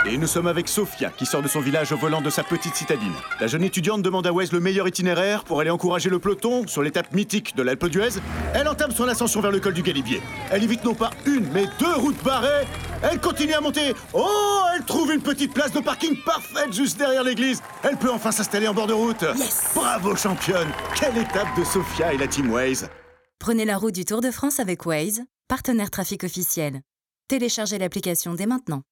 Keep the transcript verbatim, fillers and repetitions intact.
Et nous sommes avec Sophia, qui sort de son village au volant de sa petite citadine. La jeune étudiante demande à Waze le meilleur itinéraire pour aller encourager le peloton sur l'étape mythique de l'Alpe d'Huez. Elle entame son ascension vers le col du Galibier. Elle évite non pas une, mais deux routes barrées. Elle continue à monter. Oh, elle trouve une petite place de parking parfaite juste derrière l'église. Elle peut enfin s'installer en bord de route. Yes! Bravo, championne. Quelle étape de Sophia et la team Waze. Prenez la route du Tour de France avec Waze, partenaire trafic officiel. Téléchargez l'application dès maintenant.